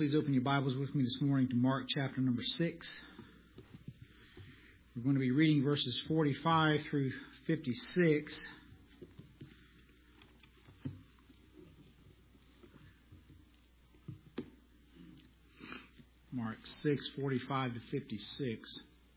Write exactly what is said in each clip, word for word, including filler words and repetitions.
please open your Bibles with me this morning to Mark chapter number six. We're going to be reading verses forty-five through fifty-six. Mark six, forty-five to fifty-six.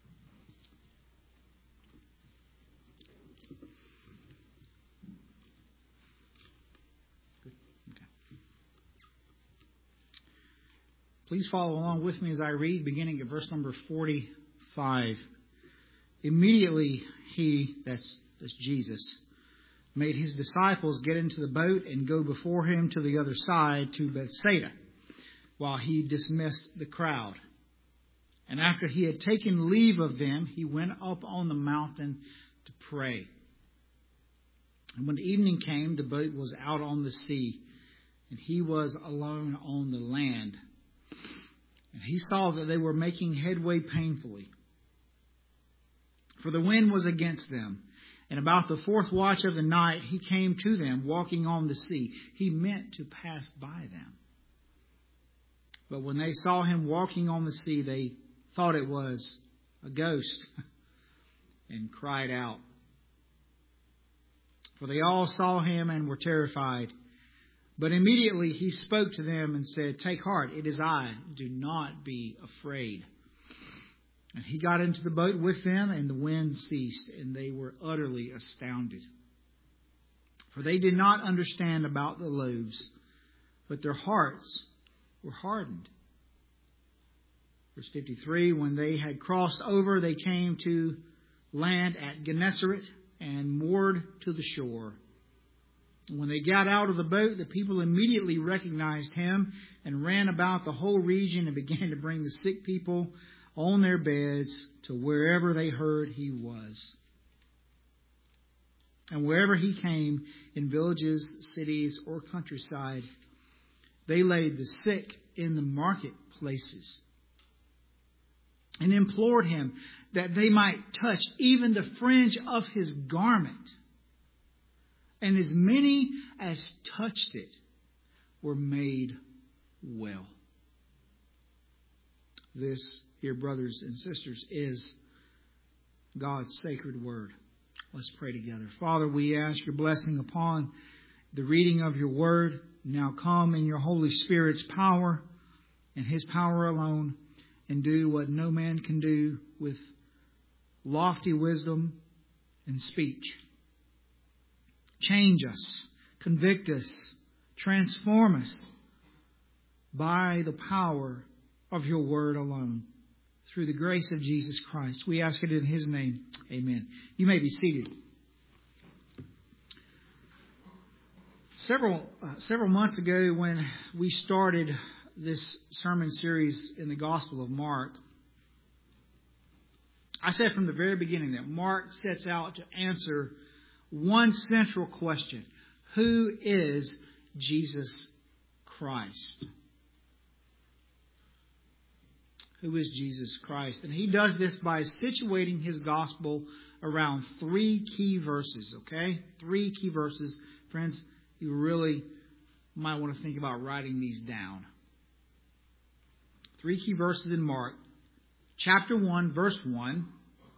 Please follow along with me as I read, beginning at verse number forty-five. Immediately he, that's, that's Jesus, made his disciples get into the boat and go before him to the other side to Bethsaida, while he dismissed the crowd. And after he had taken leave of them, he went up on the mountain to pray. And when the evening came, the boat was out on the sea, and he was alone on the land. And he saw that they were making headway painfully, for the wind was against them. And about the fourth watch of the night, he came to them, walking on the sea. He meant to pass by them. But when they saw him walking on the sea, they thought it was a ghost and cried out. For they all saw him and were terrified. But immediately he spoke to them and said, "Take heart, it is I. Do not be afraid." And he got into the boat with them, and the wind ceased, and they were utterly astounded. For they did not understand about the loaves, but their hearts were hardened. Verse fifty-three, when they had crossed over, they came to land at Gennesaret and moored to the shore. When they got out of the boat, the people immediately recognized him and ran about the whole region and began to bring the sick people on their beds to wherever they heard he was. And wherever he came, in villages, cities, or countryside, they laid the sick in the marketplaces and implored him that they might touch even the fringe of his garment. And as many as touched it were made well. This, dear brothers and sisters, is God's sacred word. Let's pray together. Father, we ask your blessing upon the reading of your word. Now come in your Holy Spirit's power and his power alone, and do what no man can do with lofty wisdom and speech. Change us, convict us, transform us by the power of your word alone. Through the grace of Jesus Christ. We ask it in his name. Amen. You may be seated. Several, uh, several months ago, when we started this sermon series in the Gospel of Mark, I said from the very beginning that Mark sets out to answer one central question: who is Jesus Christ? Who is Jesus Christ? And he does this by situating his gospel around three key verses, okay? Three key verses. Friends, you really might want to think about writing these down. Three key verses in Mark. Chapter one, verse one.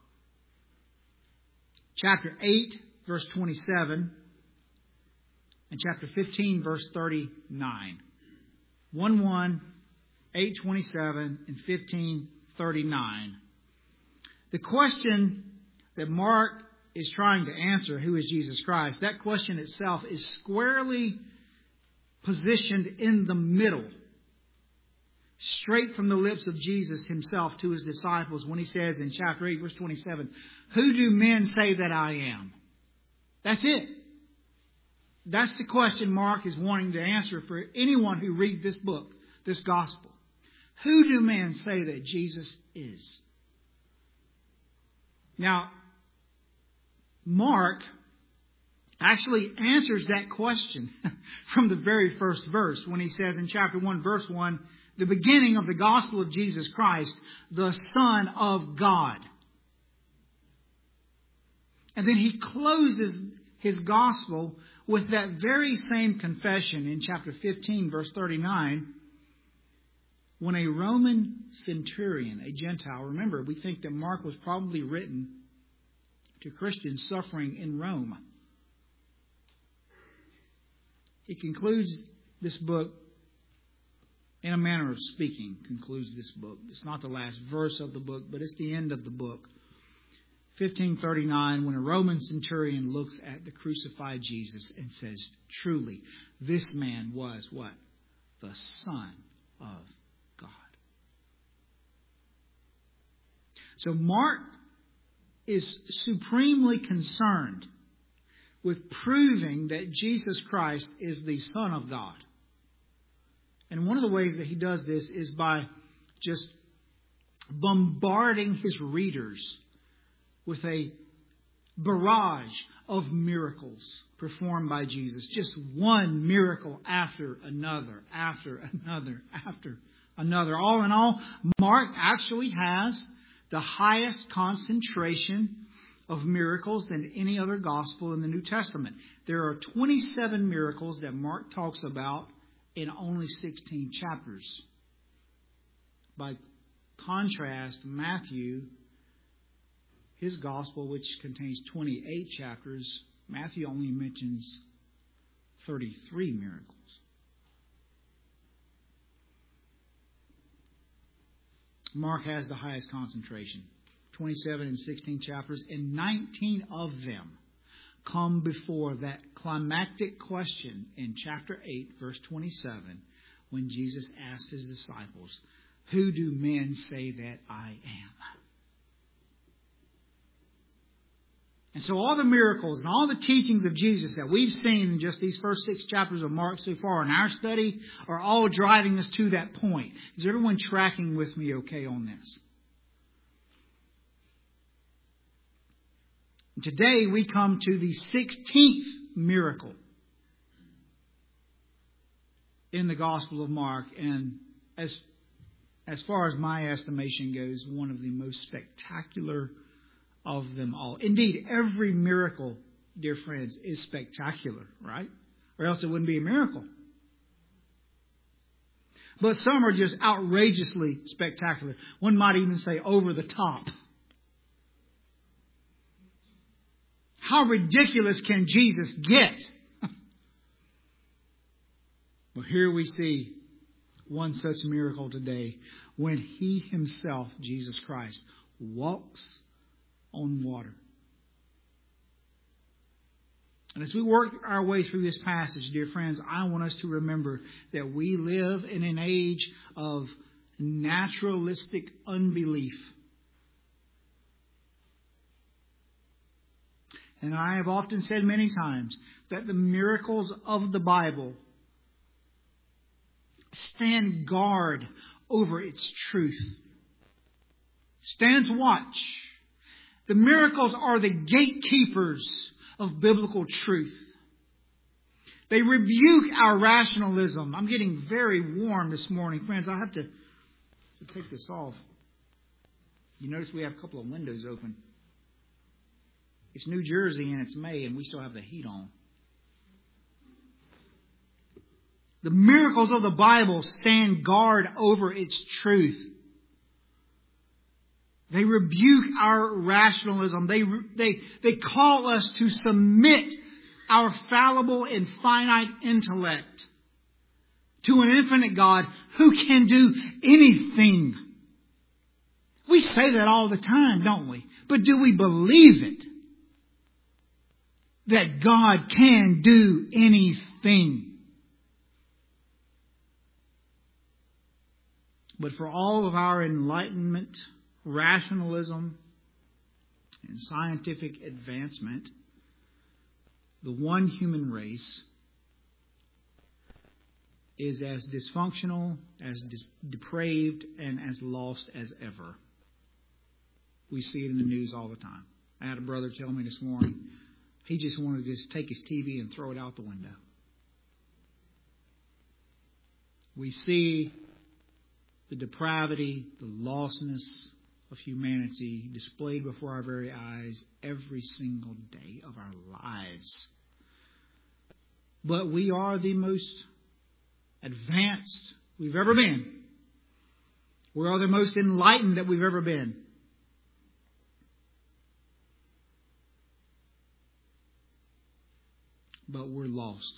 Chapter eight, verse twenty-seven, and chapter fifteen, verse thirty-nine. one one, eight twenty-seven, and fifteen thirty-nine. The question that Mark is trying to answer, who is Jesus Christ, that question itself is squarely positioned in the middle, straight from the lips of Jesus himself to his disciples when he says in chapter eight, verse twenty-seven, "Who do men say that I am?" That's it. That's the question Mark is wanting to answer for anyone who reads this book, this gospel. Who do men say that Jesus is? Now, Mark actually answers that question from the very first verse when he says in chapter one, verse one, the beginning of the gospel of Jesus Christ, the Son of God. And then he closes his gospel with that very same confession in chapter fifteen, verse thirty-nine, when a Roman centurion, a Gentile, remember, we think that Mark was probably written to Christians suffering in Rome. He concludes this book, in a manner of speaking, concludes this book. It's not the last verse of the book, but it's the end of the book. fifteen thirty-nine, when a Roman centurion looks at the crucified Jesus and says, truly, this man was what? The Son of God. So Mark is supremely concerned with proving that Jesus Christ is the Son of God. And one of the ways that he does this is by just bombarding his readers with a barrage of miracles performed by Jesus. Just one miracle after another, after another, after another. All in all, Mark actually has the highest concentration of miracles than any other gospel in the New Testament. There are twenty-seven miracles that Mark talks about in only sixteen chapters. By contrast, Matthew, his gospel, which contains twenty-eight chapters, Matthew only mentions thirty-three miracles. Mark has the highest concentration. twenty-seven and sixteen chapters, and nineteen of them come before that climactic question in chapter eight, verse twenty-seven, when Jesus asked his disciples, who do men say that I am? And so all the miracles and all the teachings of Jesus that we've seen in just these first six chapters of Mark so far in our study are all driving us to that point. Is everyone tracking with me okay on this? Today we come to the sixteenth miracle in the Gospel of Mark, and as as far as my estimation goes, one of the most spectacular of them all. Indeed, every miracle, dear friends, is spectacular, right? Or else it wouldn't be a miracle. But some are just outrageously spectacular. One might even say over the top. How ridiculous can Jesus get? Well, here we see one such miracle today when He Himself, Jesus Christ, walks on water. And as we work our way through this passage, dear friends, I want us to remember that we live in an age of naturalistic unbelief. And I have often said many times that the miracles of the Bible stand guard over its truth. Stands watch. The miracles are the gatekeepers of biblical truth. They rebuke our rationalism. I'm getting very warm this morning. Friends, I have to, to take this off. You notice we have a couple of windows open. It's New Jersey and it's May and we still have the heat on. The miracles of the Bible stand guard over its truth. They rebuke our rationalism. They, they, they call us to submit our fallible and finite intellect to an infinite God who can do anything. We say that all the time, don't we? But do we believe it? That God can do anything. But for all of our enlightenment, rationalism, and scientific advancement, the one human race is as dysfunctional, as dis- depraved, and as lost as ever. We see it in the news all the time. I had a brother tell me this morning, he just wanted to just take his T V and throw it out the window. We see the depravity, the lostness of humanity displayed before our very eyes every single day of our lives. But we are the most advanced we've ever been We are the most enlightened that we've ever been. But we're lost.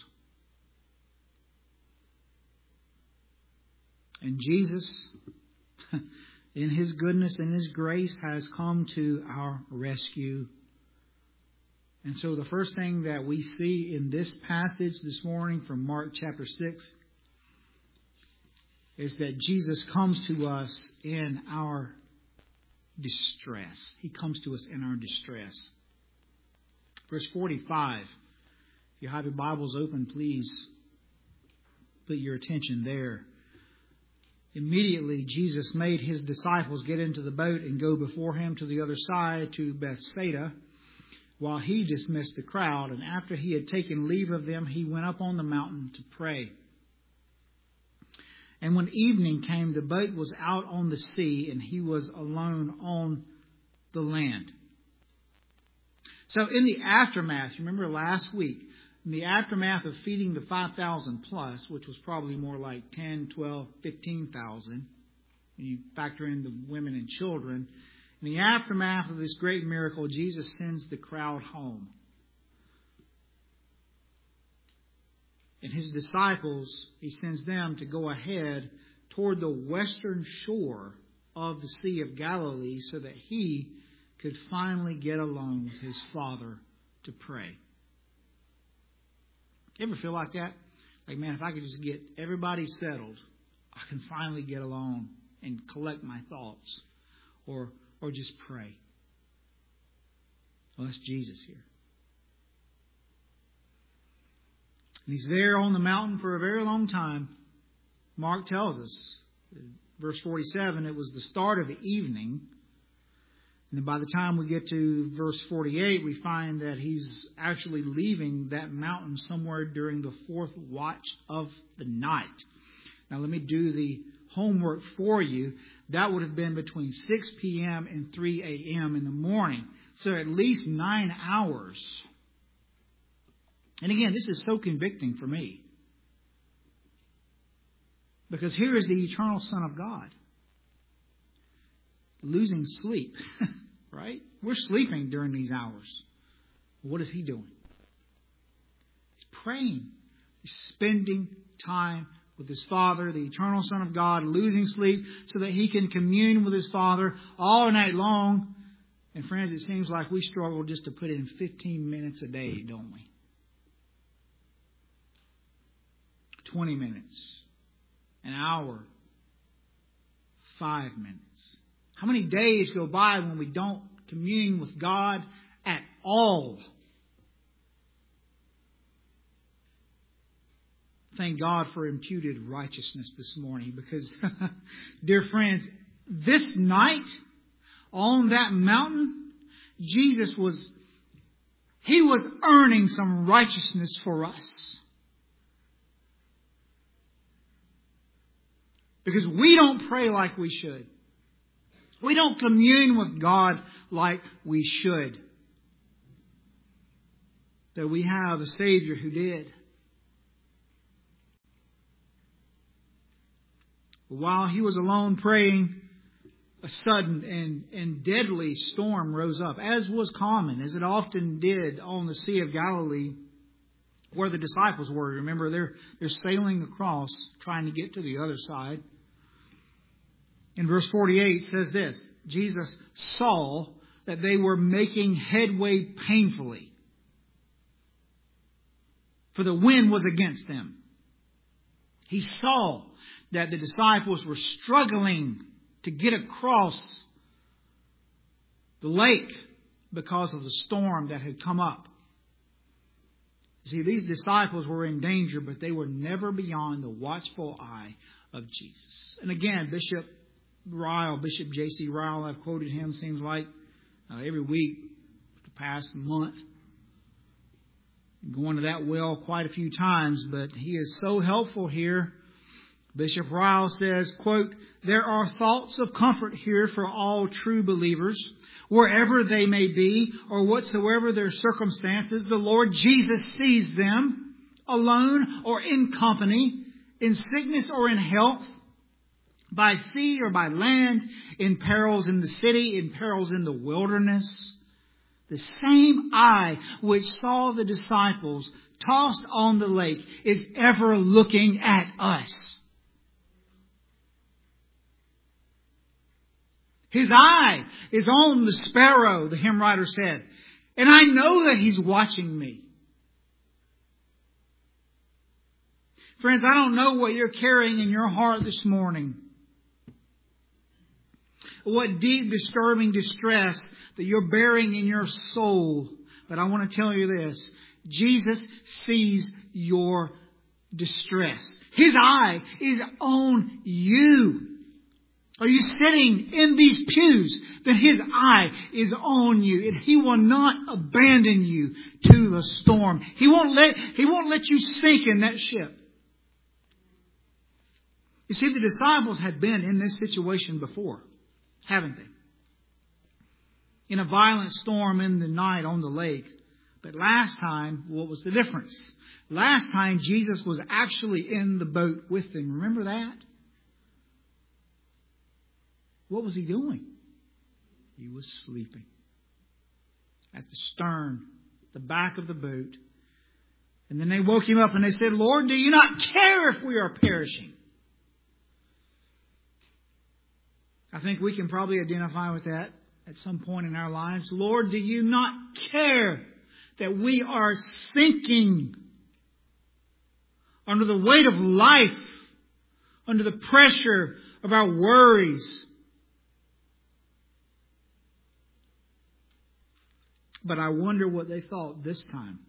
And Jesus, in His goodness and His grace, has come to our rescue. And so the first thing that we see in this passage this morning from Mark chapter six is that Jesus comes to us in our distress. He comes to us in our distress. Verse forty-five. If you have your Bibles open, please put your attention there. Immediately, Jesus made His disciples get into the boat and go before Him to the other side, to Bethsaida, while He dismissed the crowd. And after He had taken leave of them, He went up on the mountain to pray. And when evening came, the boat was out on the sea, and He was alone on the land. So in the aftermath, you remember last week, in the aftermath of feeding the five thousand plus, which was probably more like ten, twelve, fifteen thousand, when you factor in the women and children, in the aftermath of this great miracle, Jesus sends the crowd home. And His disciples, He sends them to go ahead toward the western shore of the Sea of Galilee so that He could finally get alone with His Father to pray. You ever feel like that? Like, man, if I could just get everybody settled, I can finally get alone and collect my thoughts. Or or just pray. Well, that's Jesus here. And He's there on the mountain for a very long time. Mark tells us, verse forty-seven, it was the start of the evening. And then by the time we get to verse forty-eight, we find that He's actually leaving that mountain somewhere during the fourth watch of the night. Now let me do the homework for you. That would have been between six p.m. and three a.m. in the morning. So at least nine hours. And again, this is so convicting for me. Because here is the eternal Son of God. Losing sleep, right? We're sleeping during these hours. What is He doing? He's praying. He's spending time with His Father, the eternal Son of God, losing sleep so that He can commune with His Father all night long. And friends, it seems like we struggle just to put in fifteen minutes a day, don't we? twenty minutes, an hour, five minutes. How many days go by when we don't commune with God at all? Thank God for imputed righteousness this morning, because, dear friends, this night on that mountain, Jesus was, He was earning some righteousness for us. Because we don't pray like we should. We don't commune with God like we should. That we have a Savior who did. While He was alone praying, a sudden and, and deadly storm rose up, as was common, as it often did on the Sea of Galilee, where the disciples were. Remember, they're, they're sailing across, trying to get to the other side. In verse forty-eight says this, Jesus saw that they were making headway painfully, for the wind was against them. He saw that the disciples were struggling to get across the lake because of the storm that had come up. See, these disciples were in danger, but they were never beyond the watchful eye of Jesus. And again, Bishop Ryle, Bishop J C Ryle, I've quoted him, seems like uh, every week for the past month. Going to that well quite a few times, but he is so helpful here. Bishop Ryle says, quote, "There are thoughts of comfort here for all true believers, wherever they may be or whatsoever their circumstances. The Lord Jesus sees them, alone or in company, in sickness or in health. by sea or by land, in perils in the city, in perils in the wilderness. The same eye which saw the disciples tossed on the lake is ever looking at us. His eye is on the sparrow, the hymn writer said. And I know that He's watching me. Friends, I don't know what you're carrying in your heart this morning. What deep, disturbing distress that you're bearing in your soul. But I want to tell you this. Jesus sees your distress. His eye is on you. Are you sitting in these pews? Then His eye is on you, and He will not abandon you to the storm. He won't let, He won't let you sink in that ship. You see, the disciples had been in this situation before, haven't they? In a violent storm in the night on the lake. But last time, what was the difference? Last time, Jesus was actually in the boat with them. Remember that? What was He doing? He was sleeping at the stern, the back of the boat. And then they woke Him up and they said, Lord, do you not care if we are perishing? I think we can probably identify with that at some point in our lives. Lord, do you not care that we are sinking under the weight of life, under the pressure of our worries? But I wonder what they thought this time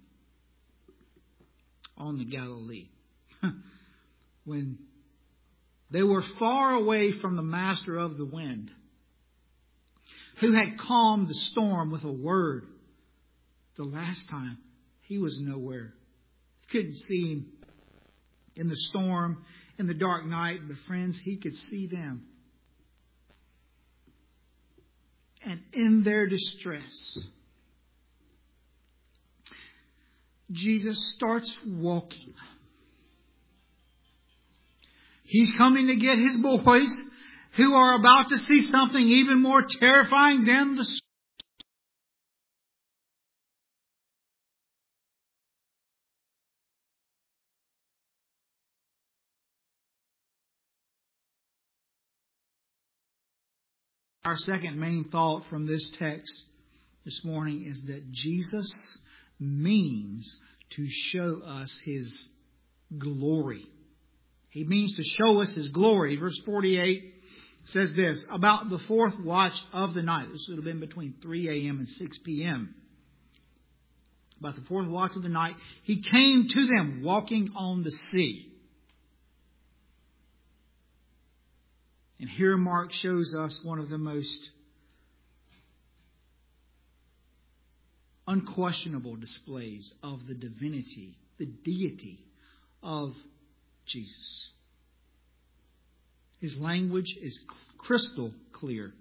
on the Galilee. When they were far away from the master of the wind, who had calmed the storm with a word. The last time, He was nowhere. You couldn't see Him in the storm, in the dark night. But friends, He could see them. And in their distress, Jesus starts walking. He's coming to get His boys who are about to see something even more terrifying than the storm. Our second main thought from this text this morning is that Jesus means to show us His glory. He means to show us His glory. Verse forty-eight says this, about the fourth watch of the night. This would have been between three a.m. and six p.m. About the fourth watch of the night, He came to them walking on the sea. And here Mark shows us one of the most unquestionable displays of the divinity, the deity of Jesus. His language is crystal clear.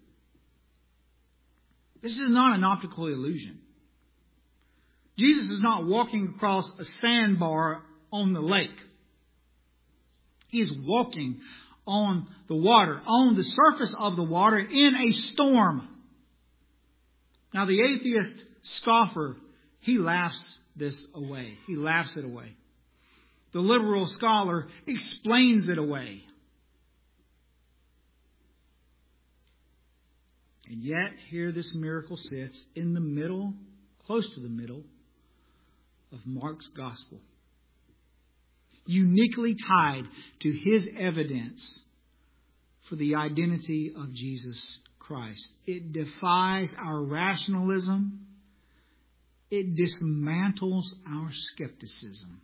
This is not an optical illusion. Jesus is not walking across a sandbar on the lake. He is walking on the water, on the surface of the water in a storm. Now the atheist scoffer, he laughs this away. He laughs it away. The liberal scholar explains it away. And yet, here this miracle sits in the middle, close to the middle, of Mark's gospel. Uniquely tied to his evidence for the identity of Jesus Christ. It defies our rationalism. It dismantles our skepticism.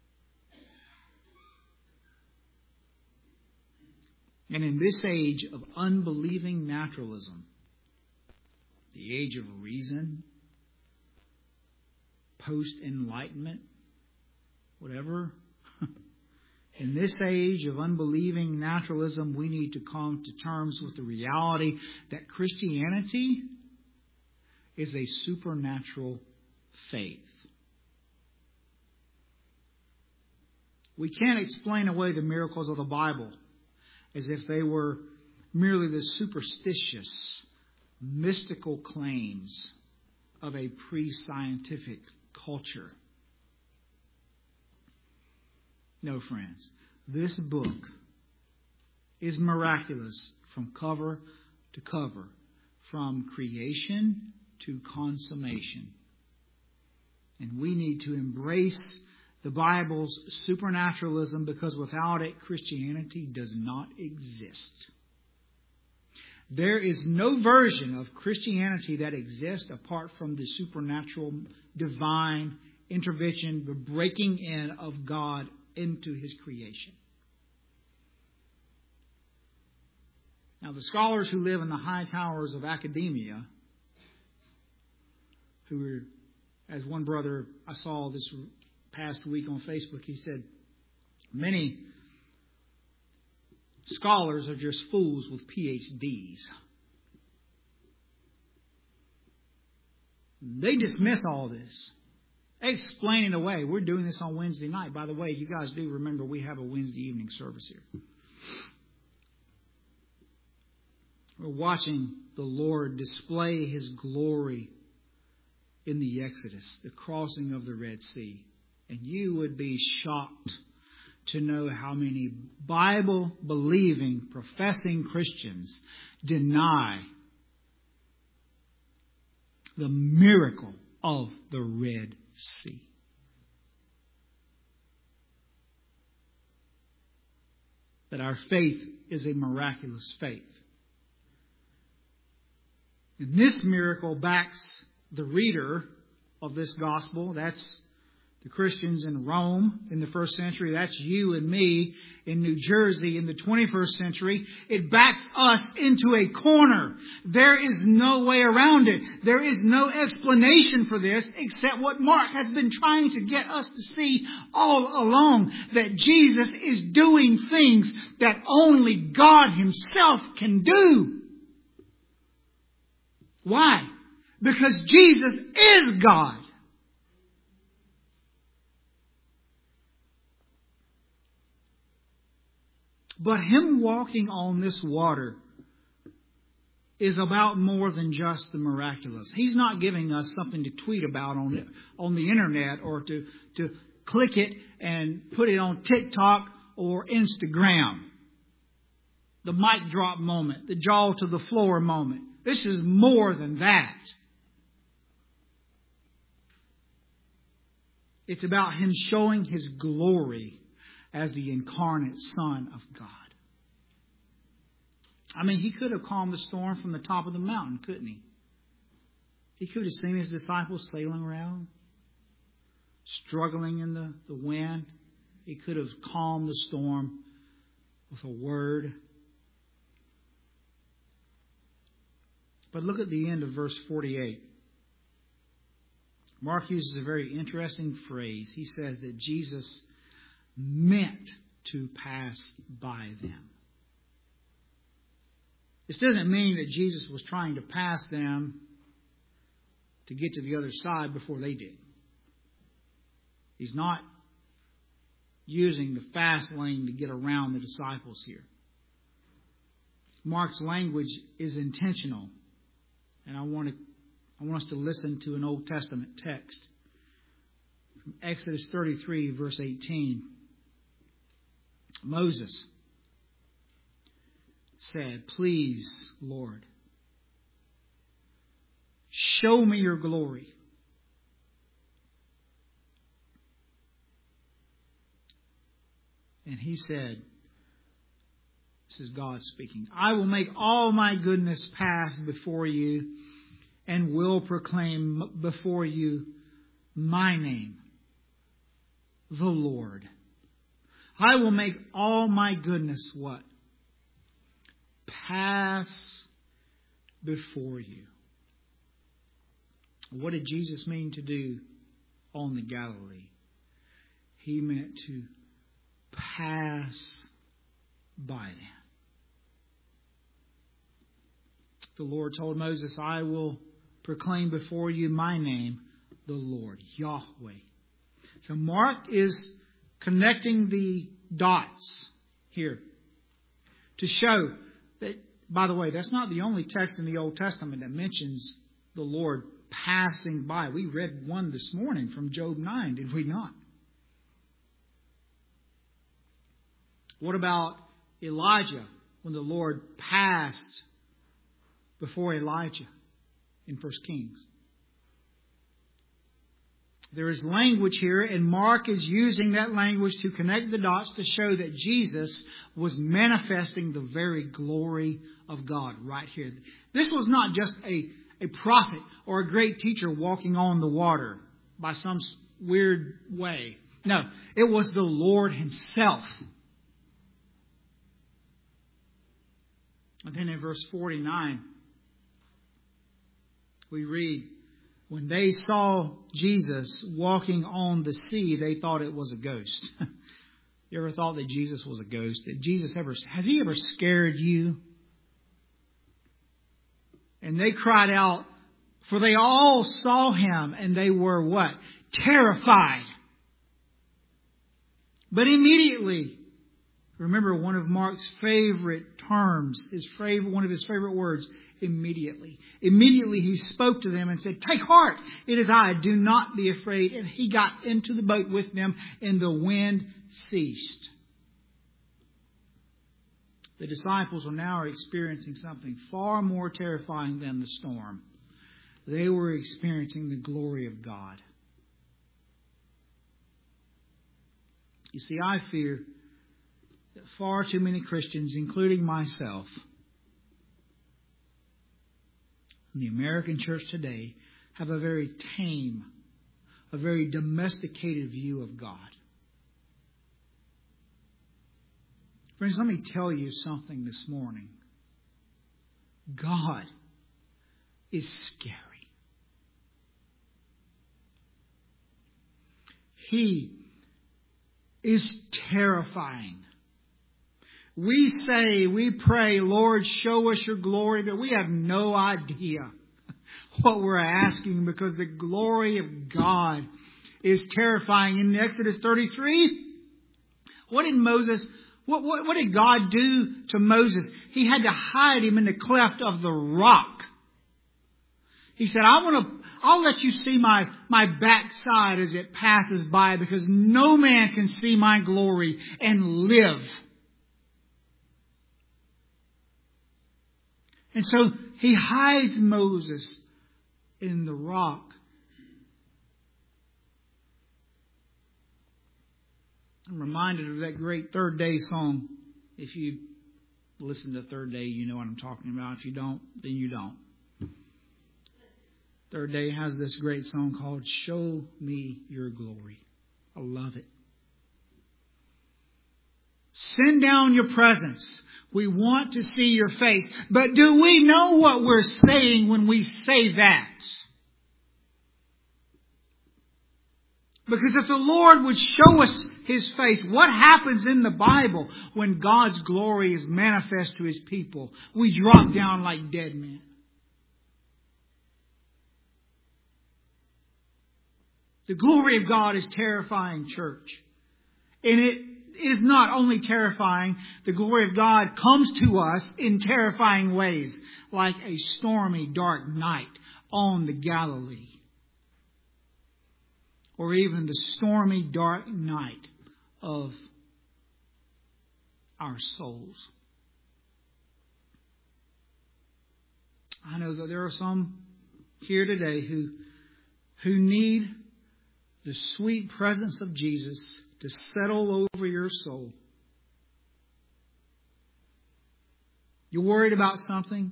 And in this age of unbelieving naturalism, the age of reason, post-enlightenment, whatever, in this age of unbelieving naturalism, we need to come to terms with the reality that Christianity is a supernatural faith. We can't explain away the miracles of the Bible. as if they were merely the superstitious, mystical claims of a pre-scientific culture. No, friends, this book is miraculous from cover to cover, from creation to consummation. And we need to embrace the Bible's supernaturalism, because without it, Christianity does not exist. There is no version of Christianity that exists apart from the supernatural, divine intervention, the breaking in of God into His creation. Now, the scholars who live in the high towers of academia, who are, as one brother I saw this past week on Facebook, he said, many scholars are just fools with P H Ds. They dismiss all this. They explain it away. We're doing this on Wednesday night. By the way, you guys do remember we have a Wednesday evening service here. We're watching the Lord display His glory in the Exodus, the crossing of the Red Sea. And you would be shocked to know how many Bible-believing, professing Christians deny the miracle of the Red Sea. That our faith is a miraculous faith. And this miracle backs the reader of this gospel. That's the Christians in Rome in the first century. That's you and me in New Jersey in the twenty-first century. It backs us into a corner. There is no way around it. There is no explanation for this except what Mark has been trying to get us to see all along. That Jesus is doing things that only God Himself can do. Why? Because Jesus is God. But Him walking on this water is about more than just the miraculous. He's not giving us something to tweet about on it, on the internet, or to, to click it and put it on TikTok or Instagram. The mic drop moment, the jaw to the floor moment. This is more than that. It's about Him showing His glory as the incarnate Son of God. I mean, He could have calmed the storm from the top of the mountain, couldn't He? He could have seen His disciples sailing around, struggling in the, the wind. He could have calmed the storm with a word. But look at the end of verse forty-eight. Mark uses a very interesting phrase. He says that Jesus meant to pass by them. This doesn't mean that Jesus was trying to pass them to get to the other side before they did. He's not using the fast lane to get around the disciples here. Mark's language is intentional. And I want to I want us to listen to an Old Testament text from Exodus thirty-three, verse eighteen. Moses said, "Please, Lord, show me your glory." And he said, this is God speaking, "I will make all my goodness pass before you and will proclaim before you my name, the Lord. I will make all my goodness" what? "Pass before you." What did Jesus mean to do on the Galilee? He meant to pass by them. The Lord told Moses, "I will proclaim before you my name, the Lord," Yahweh. So Mark is connecting the dots here to show that, by the way, that's not the only text in the Old Testament that mentions the Lord passing by. We read one this morning from Job nine, did we not? What about Elijah when the Lord passed before Elijah in First Kings? There is language here, and Mark is using that language to connect the dots to show that Jesus was manifesting the very glory of God right here. This was not just a, a prophet or a great teacher walking on the water by some weird way. No, it was the Lord Himself. And then in verse forty-nine, we read, when they saw Jesus walking on the sea, they thought it was a ghost. You ever thought that Jesus was a ghost? Did Jesus ever, has He ever scared you? And they cried out, for they all saw Him, and they were what? Terrified. But immediately, remember one of Mark's favorite terms, his favorite, one of his favorite words, immediately. Immediately He spoke to them and said, take heart, it is I, do not be afraid. And He got into the boat with them, and the wind ceased. The disciples are now experiencing something far more terrifying than the storm. They were experiencing the glory of God. You see, I fear that far too many Christians, including myself, in the American church today, have a very tame, a very domesticated view of God. Friends, let me tell you something this morning. God is scary. He is terrifying. We say, we pray, Lord, show us your glory, but we have no idea what we're asking because the glory of God is terrifying. In Exodus thirty-three, what did Moses, what, what, what did God do to Moses? He had to hide him in the cleft of the rock. He said, I want to, I'll let you see my, my backside as it passes by because no man can see my glory and live. And so He hides Moses in the rock. I'm reminded of that great Third Day song. If you listen to Third Day, you know what I'm talking about. If you don't, then you don't. Third Day has this great song called Show Me Your Glory. I love it. Send down your presence. We want to see your face. But do we know what we're saying when we say that? Because if the Lord would show us His face, what happens in the Bible when God's glory is manifest to His people? We drop down like dead men. The glory of God is terrifying, church. And it is not only terrifying, the glory of God comes to us in terrifying ways, like a stormy, dark night on the Galilee. Or even the stormy, dark night of our souls. I know that there are some here today who, who need the sweet presence of Jesus to settle over your soul. You're worried about something.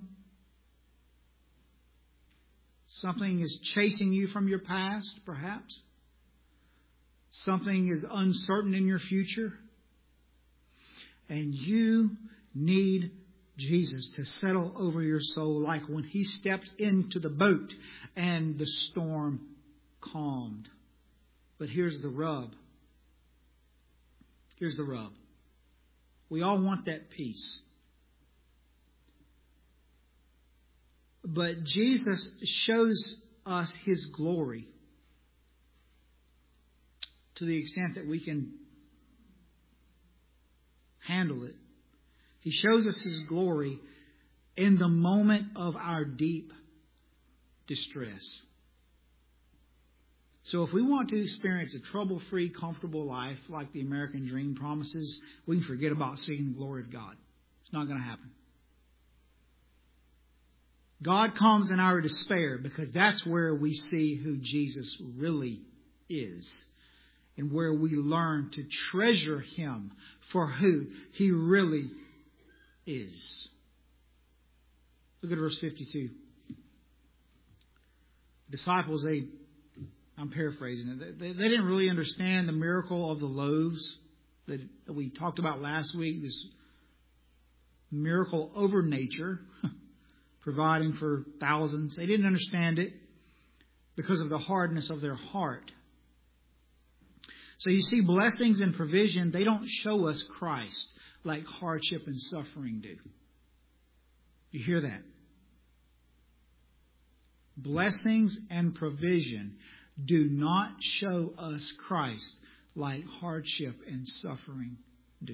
Something is chasing you from your past, perhaps. Something is uncertain in your future. And you need Jesus to settle over your soul like when He stepped into the boat and the storm calmed. But here's the rub. Here's the rub. We all want that peace. But Jesus shows us His glory to the extent that we can handle it. He shows us His glory in the moment of our deep distress. So if we want to experience a trouble-free, comfortable life like the American dream promises, we can forget about seeing the glory of God. It's not going to happen. God comes in our despair because that's where we see who Jesus really is and where we learn to treasure Him for who He really is. Look at verse fifty-two. The disciples, they, I'm paraphrasing it, they, they didn't really understand the miracle of the loaves that, that we talked about last week, this miracle over nature, providing for thousands. They didn't understand it because of the hardness of their heart. So you see, blessings and provision, they don't show us Christ like hardship and suffering do. You hear that? Blessings and provision do not show us Christ like hardship and suffering do.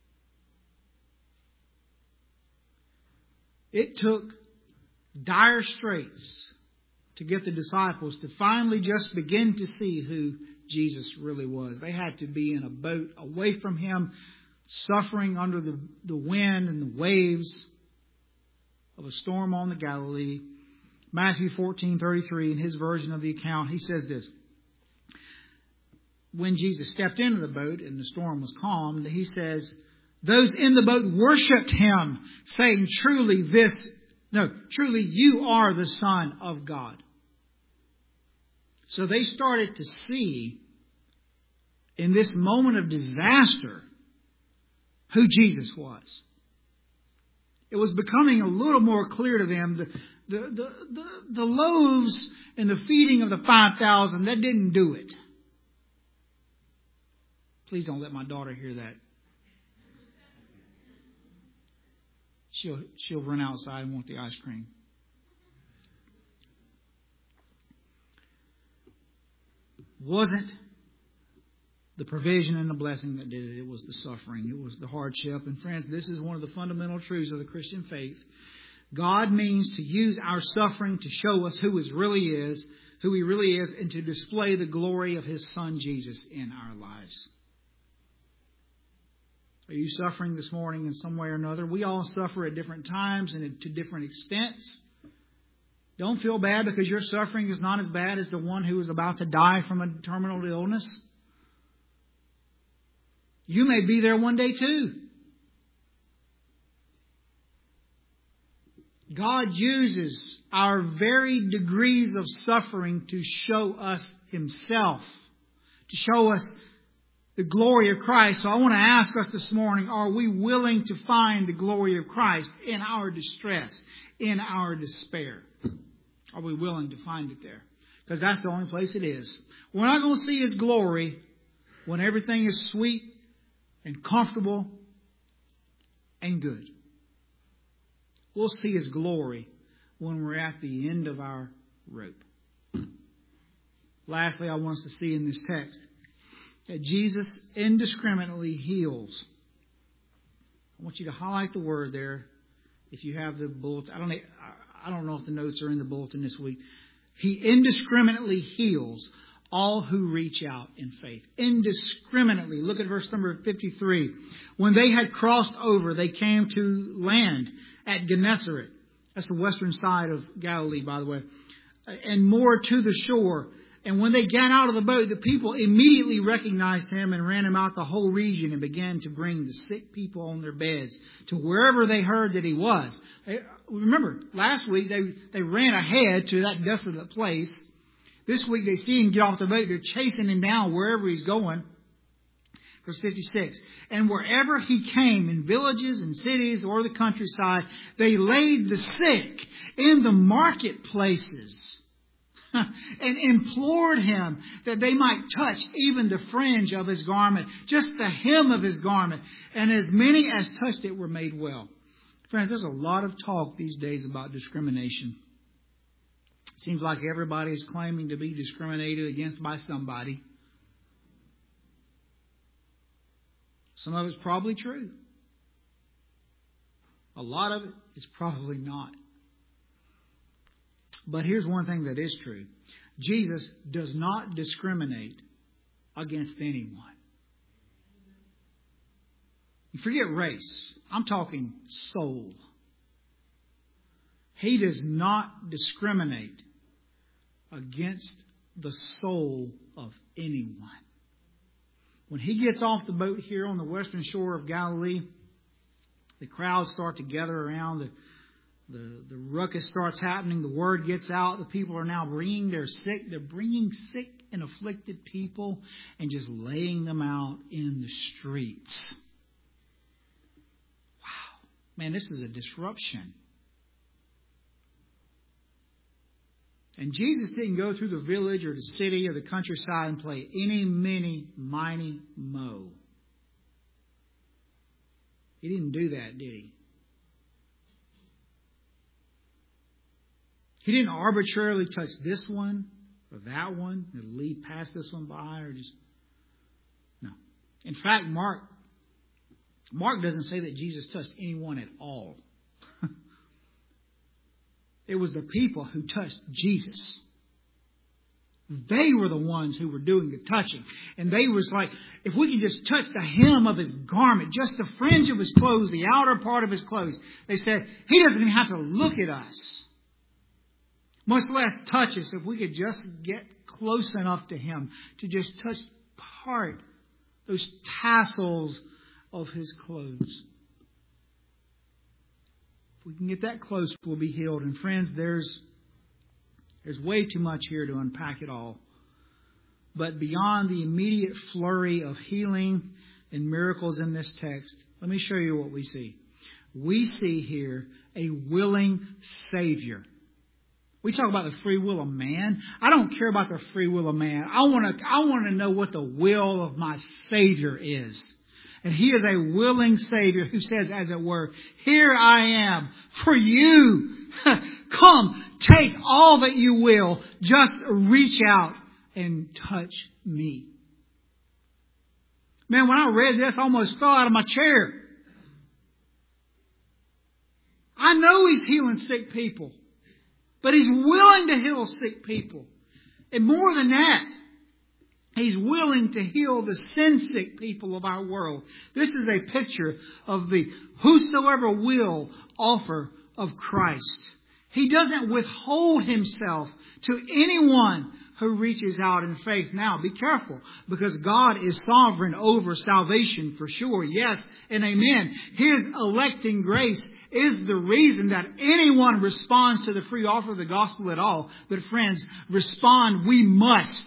It took dire straits to get the disciples to finally just begin to see who Jesus really was. They had to be in a boat away from Him, suffering under the, the wind and the waves of a storm on the Galilee. Matthew fourteen thirty-three, in his version of the account, he says this. When Jesus stepped into the boat and the storm was calmed, he says, those in the boat worshipped Him, saying, truly this, no, truly you are the Son of God. So they started to see in this moment of disaster who Jesus was. It was becoming a little more clear to them. The, the, the, the, the loaves and the feeding of the five thousand, that didn't do it. Please don't let my daughter hear that. She'll, she'll run outside and want the ice cream. Wasn't the provision and the blessing that did it. It was the suffering. It was the hardship. And friends, this is one of the fundamental truths of the Christian faith. God means to use our suffering to show us who He really is, who He really is, and to display the glory of His Son Jesus in our lives. Are you suffering this morning in some way or another? We all suffer at different times and to different extents. Don't feel bad because your suffering is not as bad as the one who is about to die from a terminal illness. You may be there one day too. God uses our varied degrees of suffering to show us Himself, to show us the glory of Christ. So I want to ask us this morning, are we willing to find the glory of Christ in our distress, in our despair? Are we willing to find it there? Because that's the only place it is. We're not going to see His glory when everything is sweet and comfortable and good. We'll see His glory when we're at the end of our rope. Lastly, I want us to see in this text that Jesus indiscriminately heals. I want you to highlight the word there. If you have the bulletin, I don't know, I don't know if the notes are in the bulletin this week. He indiscriminately heals all who reach out in faith. Indiscriminately. Look at verse number fifty-three. When they had crossed over, they came to land at Gennesaret. That's the western side of Galilee, by the way. And more to the shore. And when they got out of the boat, the people immediately recognized Him and ran Him out the whole region and began to bring the sick people on their beds to wherever they heard that He was. They, remember, last week they, they ran ahead to that desolate place. This week they see Him get off the boat. They're chasing Him down wherever He's going. Verse fifty-six. And wherever He came, in villages and cities or the countryside, they laid the sick in the marketplaces and implored Him that they might touch even the fringe of His garment, just the hem of His garment. And as many as touched it were made well. Friends, there's a lot of talk these days about discrimination. It seems like everybody is claiming to be discriminated against by somebody. Some of it's probably true. A lot of it is probably not. But here's one thing that is true. Jesus does not discriminate against anyone. You forget race. I'm talking soul. He does not discriminate against the soul of anyone. When he gets off the boat here on the western shore of Galilee, the crowds start to gather around. The, the, the ruckus starts happening. The word gets out. The people are now bringing their sick. They're bringing sick and afflicted people and just laying them out in the streets. Wow. Man, this is a disruption. And Jesus didn't go through the village or the city or the countryside and play any, mini, miny, mo. He didn't do that, did he? He didn't arbitrarily touch this one or that one and lead past this one by or just... No. In fact, Mark, Mark doesn't say that Jesus touched anyone at all. It was the people who touched Jesus. They were the ones who were doing the touching. And they was like, if we can just touch the hem of his garment, just the fringe of his clothes, the outer part of his clothes. They said, he doesn't even have to look at us. Much less touch us. If we could just get close enough to him to just touch part, those tassels of his clothes. If we can get that close, we'll be healed. And friends, there's there's way too much here to unpack it all. But beyond the immediate flurry of healing and miracles in this text, let me show you what we see. We see here a willing Savior. We talk about the free will of man. I don't care about the free will of man. I want to I want to know what the will of my Savior is. And he is a willing Savior who says, as it were, here I am for you. Come, take all that you will. Just reach out and touch me. Man, when I read this, I almost fell out of my chair. I know he's healing sick people, but he's willing to heal sick people. And more than that, he's willing to heal the sin-sick people of our world. This is a picture of the whosoever will offer of Christ. He doesn't withhold himself to anyone who reaches out in faith. Now, be careful, because God is sovereign over salvation for sure. Yes and amen. His electing grace is the reason that anyone responds to the free offer of the gospel at all. But friends, respond we must.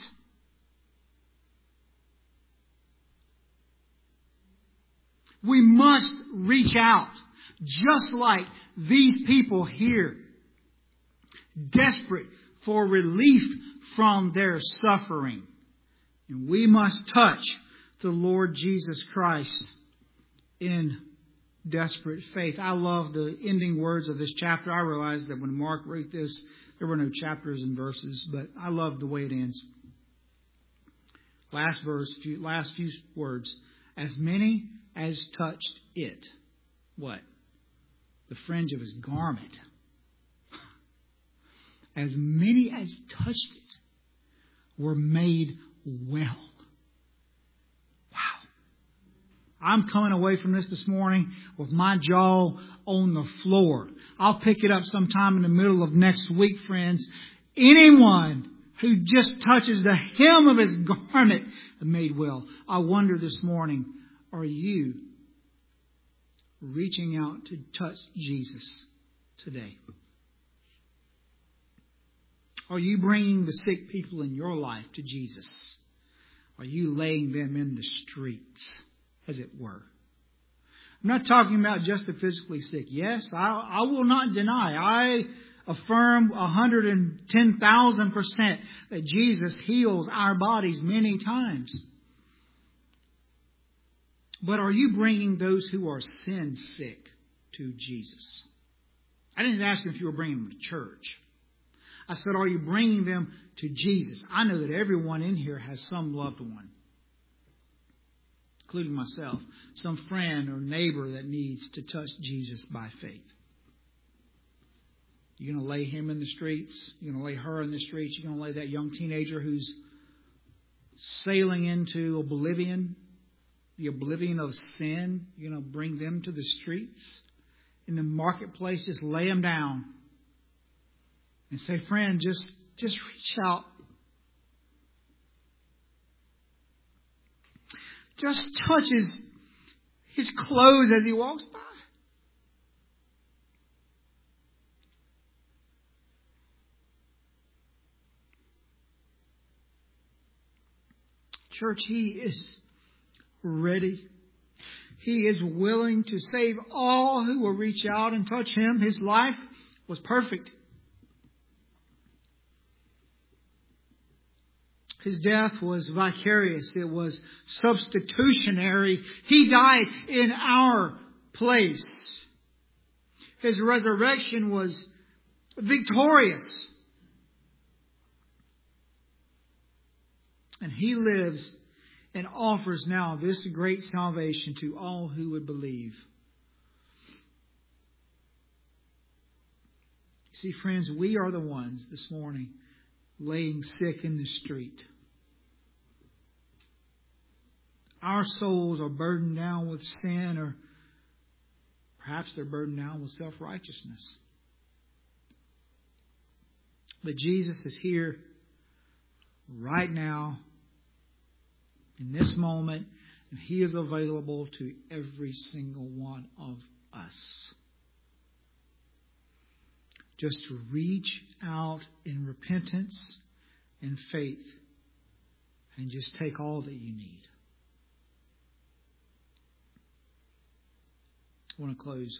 We must reach out, just like these people here, desperate for relief from their suffering. And we must touch the Lord Jesus Christ in desperate faith. I love the ending words of this chapter. I realize that when Mark wrote this, there were no chapters and verses, but I love the way it ends. Last verse, few, last few words. As many as touched it. What? The fringe of his garment. As many as touched it were made well. Wow. I'm coming away from this this morning with my jaw on the floor. I'll pick it up sometime in the middle of next week, friends. Anyone who just touches the hem of his garment is made well. I wonder this morning, are you reaching out to touch Jesus today? Are you bringing the sick people in your life to Jesus? Are you laying them in the streets, as it were? I'm not talking about just the physically sick. Yes, I, I will not deny. I affirm one hundred ten thousand percent that Jesus heals our bodies many times. But are you bringing those who are sin sick to Jesus? I didn't ask you if you were bringing them to church. I said, are you bringing them to Jesus? I know that everyone in here has some loved one including myself, some friend or neighbor that needs to touch Jesus by faith. You're going to lay him in the streets. You're going to lay her in the streets. You're going to lay that young teenager who's sailing into oblivion, the oblivion of sin. You're going to bring them to the streets. In the marketplace, just lay them down. And say, friend, just, just reach out. Just touch his, his clothes as he walks by. Church, he is ready. He is willing to save all who will reach out and touch him. His life was perfect. His death was vicarious. It was substitutionary. He died in our place. His resurrection was victorious. And he lives and offers now this great salvation to all who would believe. See, friends, we are the ones this morning laying sick in the street. Our souls are burdened down with sin, or perhaps they're burdened down with self-righteousness. But Jesus is here right now, in this moment, and He is available to every single one of us. Just to reach out in repentance and faith and just take all that you need. I want to close.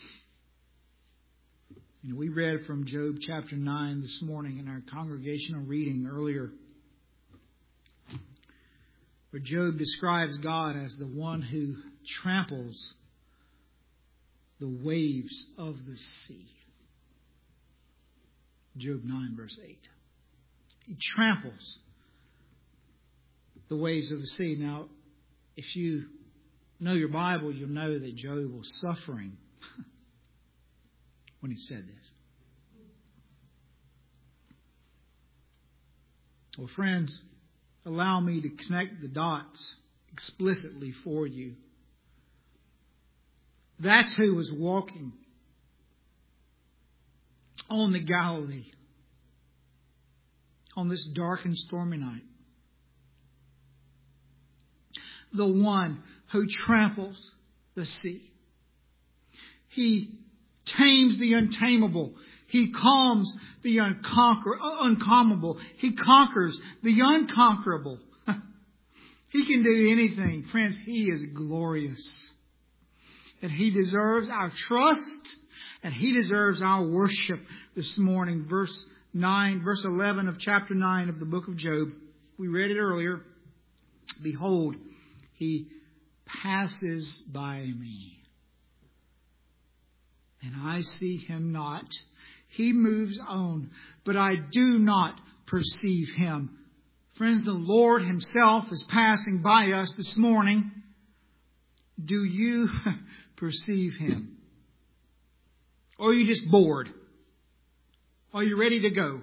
You know, we read from Job chapter nine this morning in our congregational reading earlier, where Job describes God as the one who tramples the waves of the sea. Job nine, verse eight. He tramples the waves of the sea. Now, if you know your Bible, you'll know that Job was suffering when he said this. Well, friends, allow me to connect the dots explicitly for you. That's who was walking on the Galilee on this dark and stormy night. The one who tramples the sea. He tames the untamable. He calms the unconquer- uncalmable. He conquers the unconquerable. He can do anything. Friends, He is glorious. And He deserves our trust. And He deserves our worship this morning. Verse nine, verse eleven of chapter nine of the book of Job. We read it earlier. Behold, He passes by me, and I see Him not. He moves on, but I do not perceive Him. Friends, the Lord Himself is passing by us this morning. Do you perceive Him? Or are you just bored? Are you ready to go?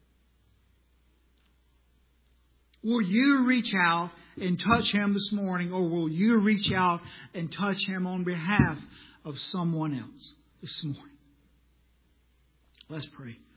Will you reach out and touch Him this morning, or will you reach out and touch Him on behalf of someone else this morning? Let's pray.